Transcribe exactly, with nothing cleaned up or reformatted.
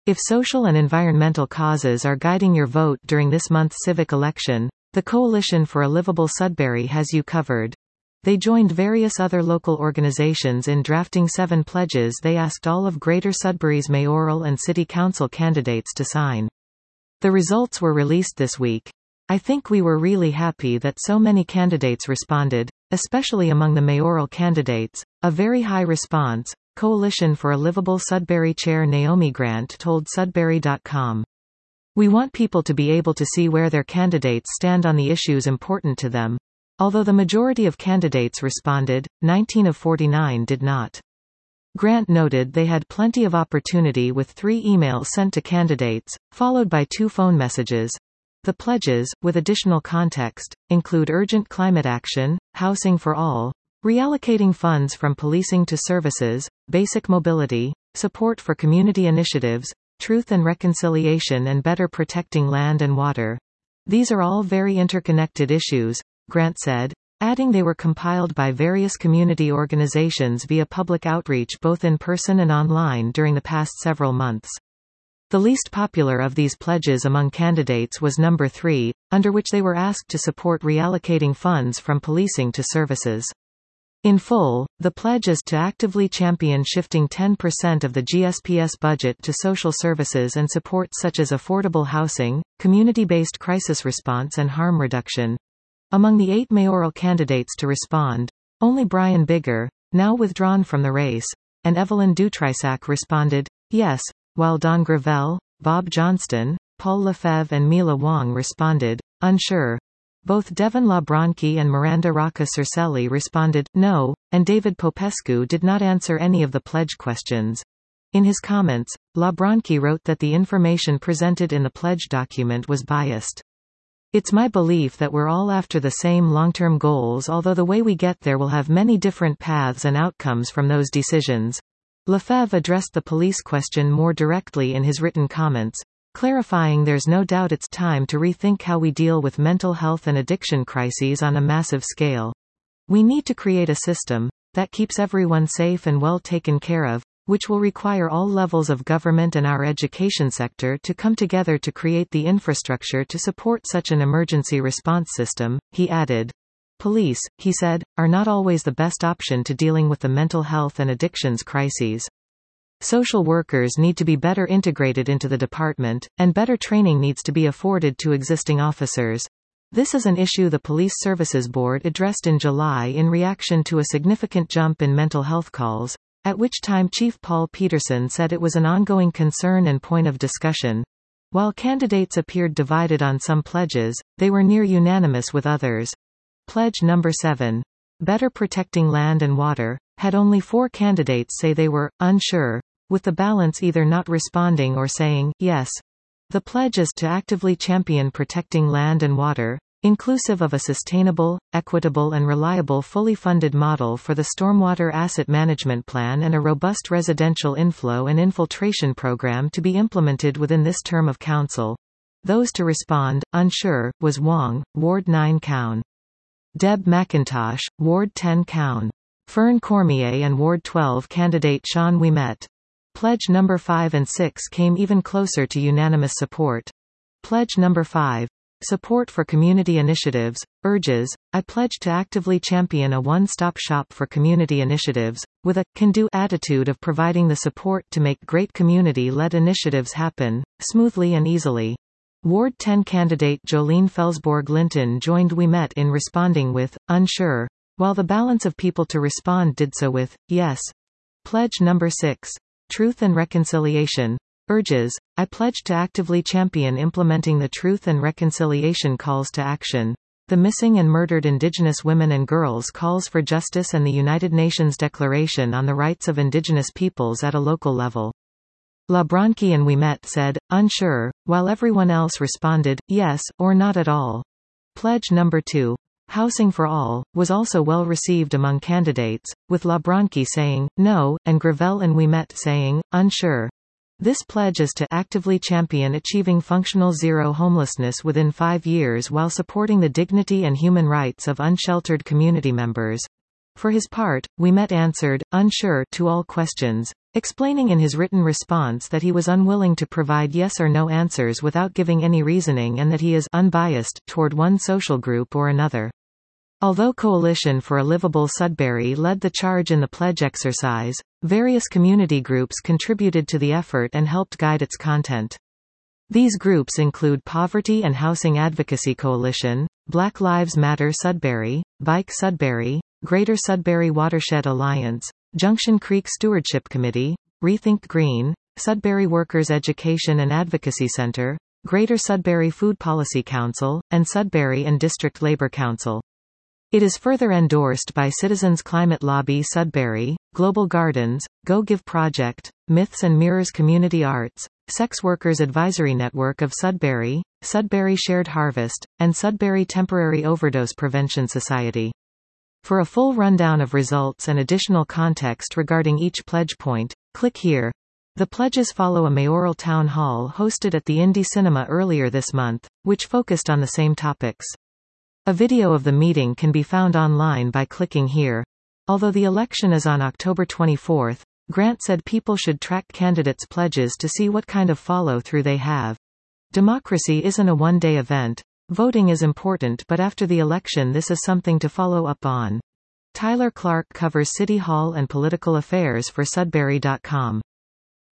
If social and environmental causes are guiding your vote during this month's civic election, the Coalition for a Livable Sudbury has you covered. They joined various other local organizations in drafting seven pledges they asked all of Greater Sudbury's mayoral and city council candidates to sign. The results were released this week. I think we were really happy that so many candidates responded, especially among the mayoral candidates, a very high response, Coalition for a Livable Sudbury Chair Naomi Grant told Sudbury dot com. We want people to be able to see where their candidates stand on the issues important to them. Although the majority of candidates responded, nineteen of forty-nine did not. Grant noted they had plenty of opportunity with three emails sent to candidates, followed by two phone messages. The pledges, with additional context, include urgent climate action, housing for all, reallocating funds from policing to services, basic mobility, support for community initiatives, truth and reconciliation, and better protecting land and water. These are all very interconnected issues, Grant said, adding they were compiled by various community organizations via public outreach both in person and online during the past several months. The least popular of these pledges among candidates was number three, under which they were asked to support reallocating funds from policing to services. In full, the pledge is to actively champion shifting ten percent of the G S P S budget to social services and support such as affordable housing, community-based crisis response and harm reduction. Among the eight mayoral candidates to respond, only Brian Bigger, now withdrawn from the race, and Evelyn Dutrisac responded, yes, while Don Gravel, Bob Johnston, Paul Lefebvre and Mila Wong responded, unsure. Both Devin LaBronchi and Miranda Rocca Cercelli responded, no, and David Popescu did not answer any of the pledge questions. In his comments, LaBronchi wrote that the information presented in the pledge document was biased. It's my belief that we're all after the same long-term goals, although the way we get there will have many different paths and outcomes from those decisions. Lefebvre addressed the police question more directly in his written comments, clarifying there's no doubt it's time to rethink how we deal with mental health and addiction crises on a massive scale. We need to create a system that keeps everyone safe and well taken care of, which will require all levels of government and our education sector to come together to create the infrastructure to support such an emergency response system, he added. Police, he said, are not always the best option to dealing with the mental health and addictions crises. Social workers need to be better integrated into the department, and better training needs to be afforded to existing officers. This is an issue the Police Services Board addressed in July in reaction to a significant jump in mental health calls, at which time Chief Paul Peterson said it was an ongoing concern and point of discussion. While candidates appeared divided on some pledges, they were near unanimous with others. Pledge number seven. Better Protecting Land and Water, had only four candidates say they were unsure, with the balance either not responding or saying yes. The pledge is to actively champion protecting land and water, inclusive of a sustainable, equitable and reliable fully funded model for the Stormwater Asset Management Plan and a robust residential inflow and infiltration program to be implemented within this term of council. Those to respond, unsure, was Wong, Ward nine Cown. Deb McIntosh, Ward ten Cown. Fern Cormier and Ward twelve candidate Sean Ouimet. Pledge number five and six came even closer to unanimous support. Pledge number five. Support for Community Initiatives, urges, I pledge to actively champion a one-stop shop for community initiatives, with a can-do attitude of providing the support to make great community-led initiatives happen, smoothly and easily. Ward ten candidate Jolene Felsborg Linton joined Ouimet in responding with, unsure, while the balance of people to respond did so with, yes. Pledge number six. Truth and Reconciliation, urges, I pledge to actively champion implementing the Truth and Reconciliation calls to action, the Missing and Murdered Indigenous Women and Girls Calls for Justice and the United Nations Declaration on the Rights of Indigenous Peoples at a local level. LaBronchi and Ouimet said, unsure, while everyone else responded, yes, or not at all. Pledge number two. Housing for All, was also well received among candidates, with LaBronchi saying, no, and Gravel and Ouimet saying, unsure. This pledge is to actively champion achieving functional zero homelessness within five years while supporting the dignity and human rights of unsheltered community members. For his part, Ouimet answered, unsure to all questions, explaining in his written response that he was unwilling to provide yes or no answers without giving any reasoning and that he is unbiased toward one social group or another. Although Coalition for a Livable Sudbury led the charge in the pledge exercise, various community groups contributed to the effort and helped guide its content. These groups include Poverty and Housing Advocacy Coalition, Black Lives Matter Sudbury, Bike Sudbury, Greater Sudbury Watershed Alliance, Junction Creek Stewardship Committee, Rethink Green, Sudbury Workers Education and Advocacy Center, Greater Sudbury Food Policy Council, and Sudbury and District Labor Council. It is further endorsed by Citizens Climate Lobby Sudbury, Global Gardens, Go Give Project, Myths and Mirrors Community Arts, Sex Workers Advisory Network of Sudbury, Sudbury Shared Harvest, and Sudbury Temporary Overdose Prevention Society. For a full rundown of results and additional context regarding each pledge point, click here. The pledges follow a mayoral town hall hosted at the Indy Cinema earlier this month, which focused on the same topics. A video of the meeting can be found online by clicking here. Although the election is on October twenty-fourth, Grant said people should track candidates' pledges to see what kind of follow-through they have. Democracy isn't a one-day event. Voting is important, but after the election this is something to follow up on. Tyler Clark covers City Hall and political affairs for Sudbury dot com.